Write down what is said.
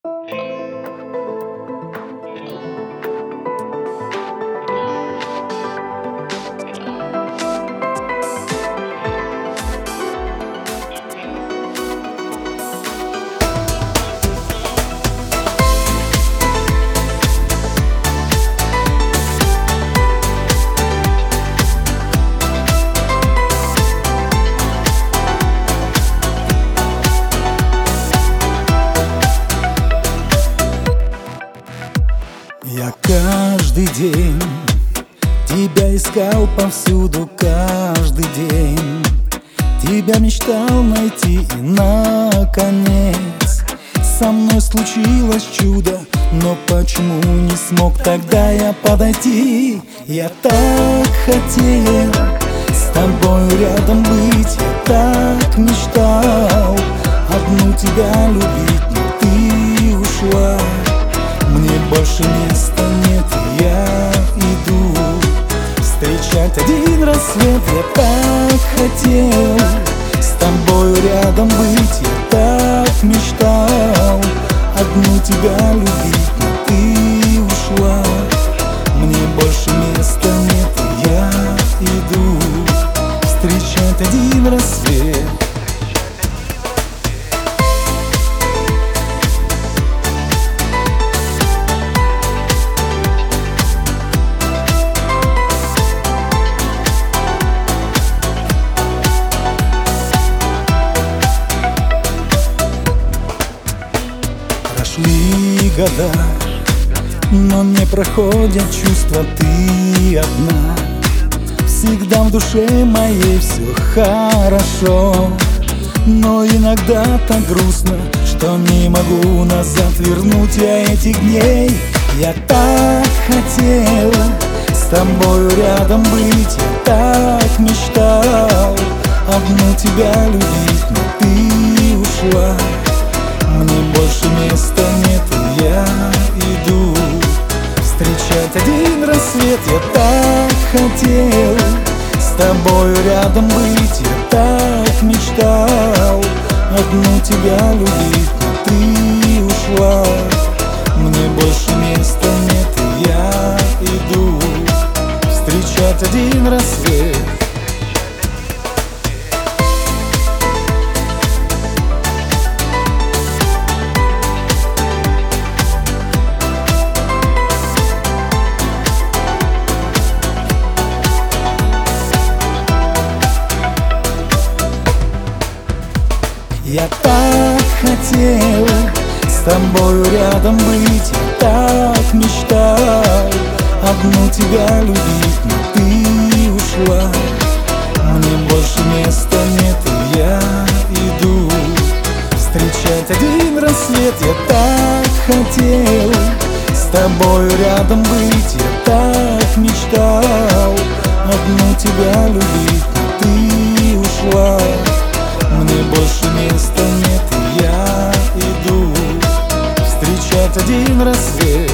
Я каждый день тебя искал повсюду, каждый день тебя мечтал найти, и наконец со мной случилось чудо. Но почему не смог тогда я подойти? Я так хотел с тобой рядом быть, я так мечтал одну тебя любить, но ты ушла. Мне больше места нет, и я иду встречать один рассвет. Я так хотел с тобою рядом быть, я так мечтал одну тебя любить, но ты ушла. Мне больше места нет, и я иду встречать один рассвет. Прошли года, но не проходят чувства, ты одна. Всегда в душе моей все хорошо, но иногда так грустно, что не могу назад вернуть я этих дней. Я так хотел с тобою рядом быть, я так мечтал одну тебя любить, но ты ушла. Мне больше места нет, и я иду встречать один рассвет. Я так хотел с тобою рядом быть, я так мечтал одну тебя любить, но ты ушла. Мне больше места нет, и я иду встречать один рассвет. Я так хотел с тобою рядом быть, я так мечтал одну тебя любить, но ты ушла. Мне больше места нет, и я иду встречать один рассвет. Я так хотел с тобою рядом быть, я так мечтал одну тебя любить, но ты ушла. Мне больше места нет, и я иду встречать один рассвет.